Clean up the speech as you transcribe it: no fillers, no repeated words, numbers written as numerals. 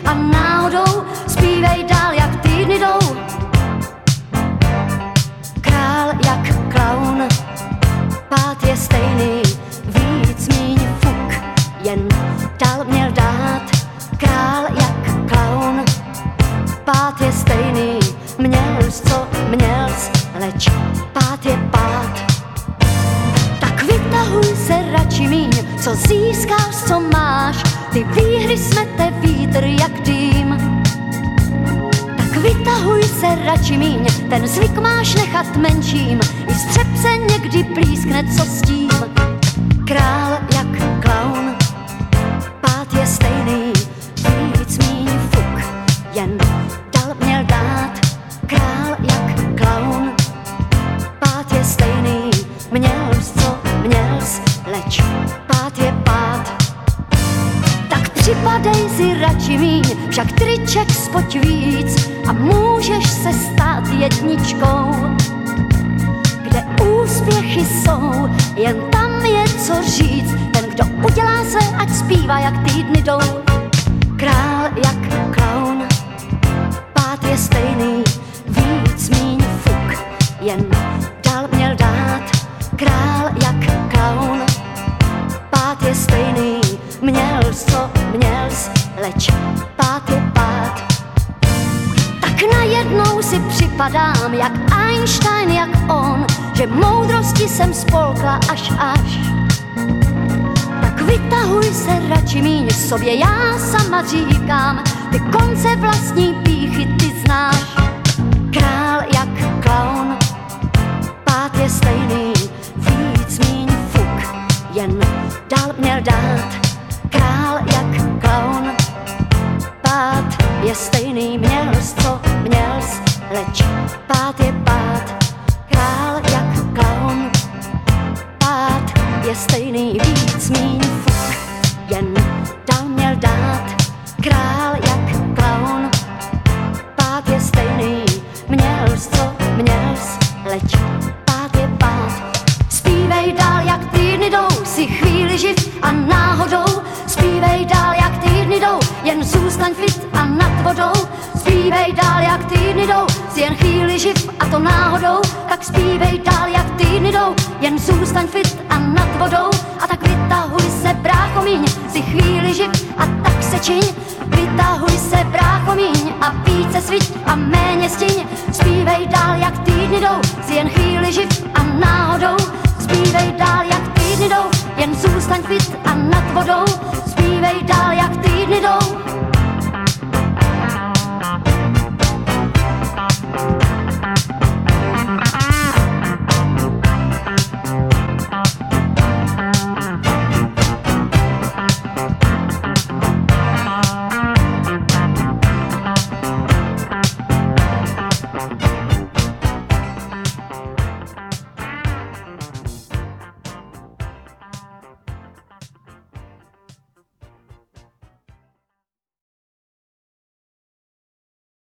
a náhodou, zpívej dál, jak týdny jdou. Král jak klaun, pád je stejný, víc míň fuk, jen dál měl dát. Král jak klaun, pád je stejný, měls co měls, leč pád je pád. Tak vytahuj se radši míň, co získáš, co máš, ty výhry smete vítr jak dým. Tak vytahuj se radši míň, ten zvyk máš nechat menším, i střep se někdy plískne, co s tím. Král jak klaun, pád je stejný, víc míň fuk, jen dal měl dát. Král jak klaun, pád je stejný, měls co měls, leč pád je pád. Tak připadej si radši míň, však triček spoť víc a můžeš se stát jedničkou. Kde úspěchy jsou, jen tam je co říct, ten, kdo udělá se, ať zpívá, jak týdny jdou. Král jak klaun, pád je stejný, víc míň fuk, jen dál měl dát. Král jak klaun, pád je stejný, měls co měls, leč pád je pád. Tak najednou si připadám jak Einstein, jak on, že moudrosti jsem spolkla až. Tak vytahuj se radši míň, sobě já sama říkám, ty konce vlastní pýchy ty znáš. Král jak klaun, pád je stejný, víc míň fuk, jen dál měl dát. Král jak klaun, pád je stejný, měls co měls, leč pád je pád. Král jak klaun, pád je stejný, víc míň fuk, jen dál měl dát. Král jak klaun, pád je stejný, měls co měls, leč pád je pád. Zpívej dál, jak týdny jdou, si chvíli živ a náhodou. Zpívej dál, jak týdny jdou, jen zůstaň fit a nad vodou. Zpívej dál, jak týdny jdou, si jen chvíli živ a to náhodou. Tak zpívej dál, jak týdny jdou, jen zůstaň fit a nad vodou. A tak vytahuj se, brácho míň, si chvíli živ a tak se čiň. Vytahuj se, brácho míň, a více sviť a méně stíň. Zpívej dál, jak týdny jdou, si jen chvíli živ a náhodou. Zpívej dál, jak týdny jdou, jen zůstaň fit a nad vodou. Zpívej dál, jak